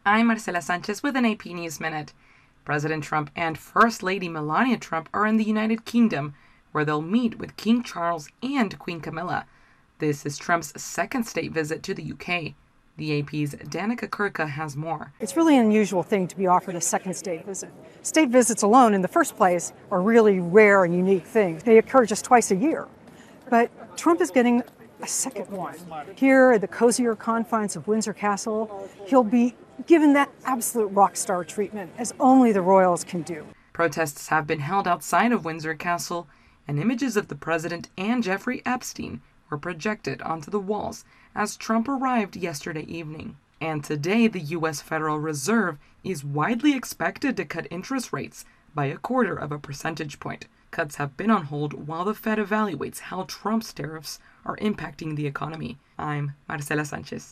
I'm Marcela Sanchez with an AP News Minute. President Trump and First Lady Melania Trump are in the United Kingdom, where they'll meet with King Charles and Queen Camilla. This is Trump's second state visit to the UK. The AP's Danica Kurka has more. It's really an unusual thing to be offered a second state visit. State visits alone, in the first place, are really rare and unique things. They occur just twice a year. But Trump is getting a second one. Here at the cozier confines of Windsor Castle, he'll be given that absolute rock star treatment, as only the royals can do. Protests have been held outside of Windsor Castle, and images of the president and Jeffrey Epstein were projected onto the walls as Trump arrived yesterday evening. And today, the U.S. Federal Reserve is widely expected to cut interest rates by 0.25 percentage point. Cuts have been on hold while the Fed evaluates how Trump's tariffs are impacting the economy. I'm Marcela Sanchez.